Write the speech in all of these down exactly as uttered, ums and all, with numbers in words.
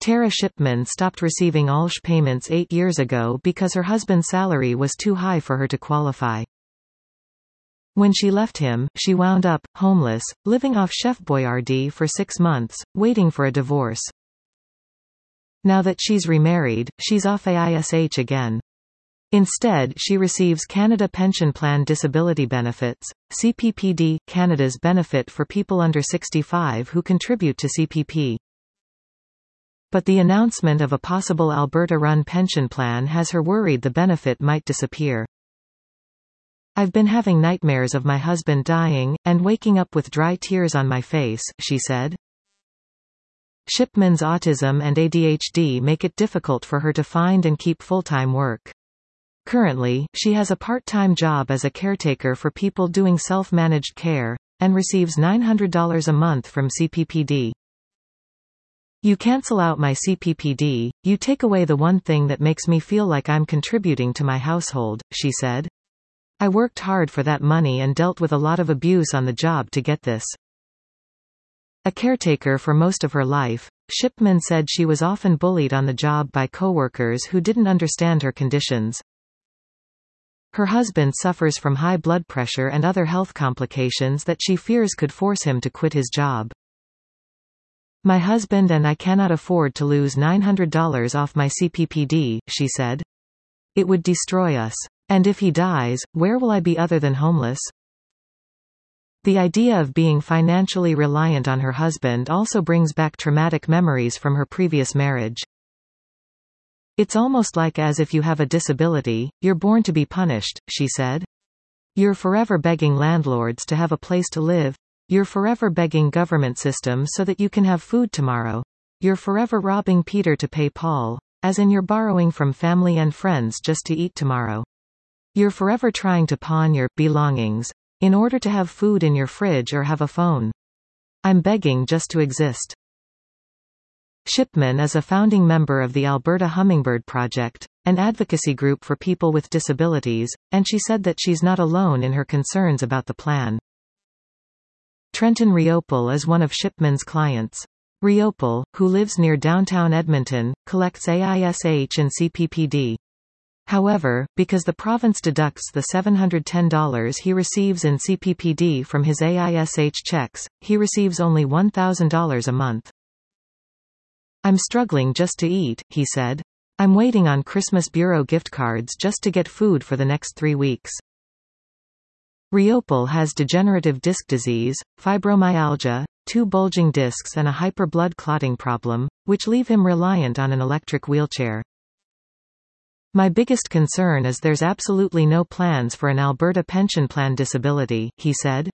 Tara Shipman stopped receiving A L S H payments eight years ago because her husband's salary was too high for her to qualify. When she left him, she wound up, homeless, living off Chef Boyardee for six months, waiting for a divorce. Now that she's remarried, she's off A I S H again. Instead, she receives Canada Pension Plan Disability Benefits, C P P D, Canada's benefit for people under sixty-five who contribute to C P P. But the announcement of a possible Alberta-run pension plan has her worried the benefit might disappear. "I've been having nightmares of my husband dying, and waking up with dry tears on my face," she said. Shipman's autism and A D H D make it difficult for her to find and keep full-time work. Currently, she has a part-time job as a caretaker for people doing self-managed care, and receives nine hundred dollars a month from C P P D. "You cancel out my C P P D, you take away the one thing that makes me feel like I'm contributing to my household," she said. "I worked hard for that money and dealt with a lot of abuse on the job to get this." A caretaker for most of her life, Shipman said she was often bullied on the job by coworkers who didn't understand her conditions. Her husband suffers from high blood pressure and other health complications that she fears could force him to quit his job. "My husband and I cannot afford to lose nine hundred dollars off my C P P D," she said. "It would destroy us. And if he dies, where will I be other than homeless?" The idea of being financially reliant on her husband also brings back traumatic memories from her previous marriage. "It's almost like as if you have a disability, you're born to be punished," she said. "You're forever begging landlords to have a place to live. You're forever begging government systems so that you can have food tomorrow. You're forever robbing Peter to pay Paul, as in you're borrowing from family and friends just to eat tomorrow. You're forever trying to pawn your belongings in order to have food in your fridge or have a phone. I'm begging just to exist." Shipman is a founding member of the Alberta Hummingbird Project, an advocacy group for people with disabilities, and she said that she's not alone in her concerns about the plan. Trenton Riopel is one of Shipman's clients. Riopel, who lives near downtown Edmonton, collects A I S H and C P P D. However, because the province deducts the seven hundred ten dollars he receives in C P P D from his A I S H checks, he receives only one thousand dollars a month. "I'm struggling just to eat," he said. "I'm waiting on Christmas Bureau gift cards just to get food for the next three weeks." Riopel has degenerative disc disease, fibromyalgia, two bulging discs and a hyper blood clotting problem, which leave him reliant on an electric wheelchair. "My biggest concern is there's absolutely no plans for an Alberta pension plan disability," he said.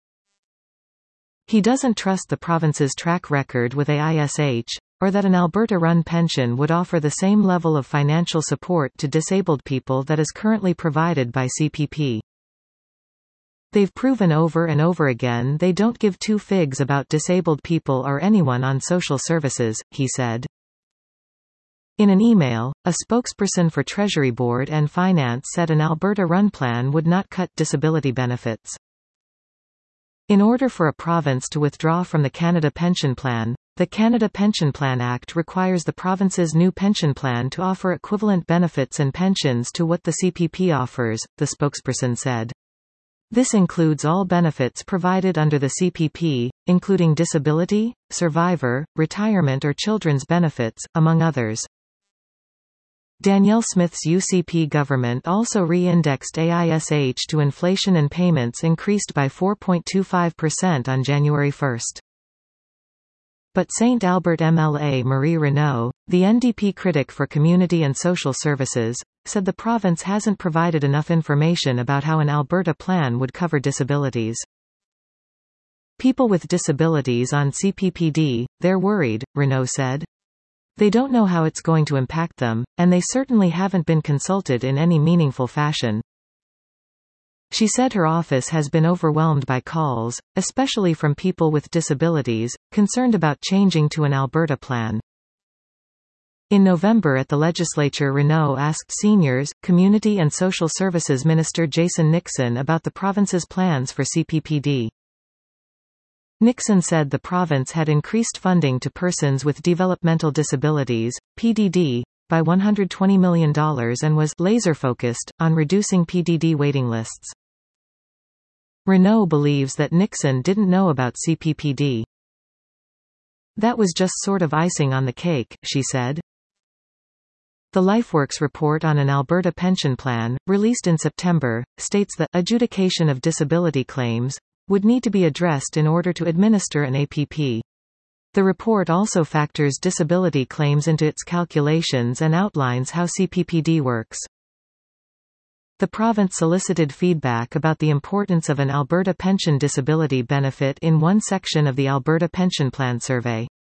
He doesn't trust the province's track record with A I S H, or that an Alberta-run pension would offer the same level of financial support to disabled people that is currently provided by C P P. "They've proven over and over again they don't give two figs about disabled people or anyone on social services," he said. In an email, a spokesperson for Treasury Board and Finance said an Alberta-run plan would not cut disability benefits. In order for a province to withdraw from the Canada Pension Plan, the Canada Pension Plan Act requires the province's new pension plan to offer equivalent benefits and pensions to what the C P P offers, the spokesperson said. This includes all benefits provided under the C P P, including disability, survivor, retirement or children's benefits, among others. Danielle Smith's U C P government also re-indexed A I S H to inflation and payments increased by four point two five percent on January first. But Saint Albert M L A Marie Renaud, the N D P critic for Community and Social Services, said the province hasn't provided enough information about how an Alberta plan would cover disabilities. "People with disabilities on C P P D, they're worried," Renaud said. "They don't know how it's going to impact them, and they certainly haven't been consulted in any meaningful fashion." She said her office has been overwhelmed by calls, especially from people with disabilities, concerned about changing to an Alberta plan. In November at the legislature, Renaud asked Seniors, Community and Social Services Minister Jason Nixon about the province's plans for C P P D. Nixon said the province had increased funding to persons with developmental disabilities, P D D, by one hundred twenty million dollars and was laser-focused on reducing P D D waiting lists. Renault believes that Nixon didn't know about C P P D. That was just sort of icing on the cake, she said. The LifeWorks report on an Alberta pension plan, released in September, states that adjudication of disability claims would need to be addressed in order to administer an A P P. The report also factors disability claims into its calculations and outlines how C P P D works. The province solicited feedback about the importance of an Alberta pension disability benefit in one section of the Alberta Pension Plan Survey.